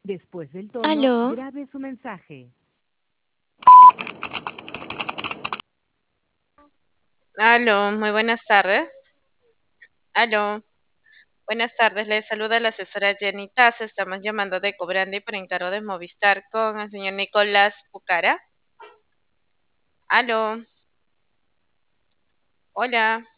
Después del tono, Aló, grabe su mensaje. Aló, muy buenas tardes. Aló, buenas tardes. Le saluda la asesora Jenny Taz. Estamos llamando de Cobrandi por encargo de Movistar con el señor Nicolás Pucara. Aló, hola.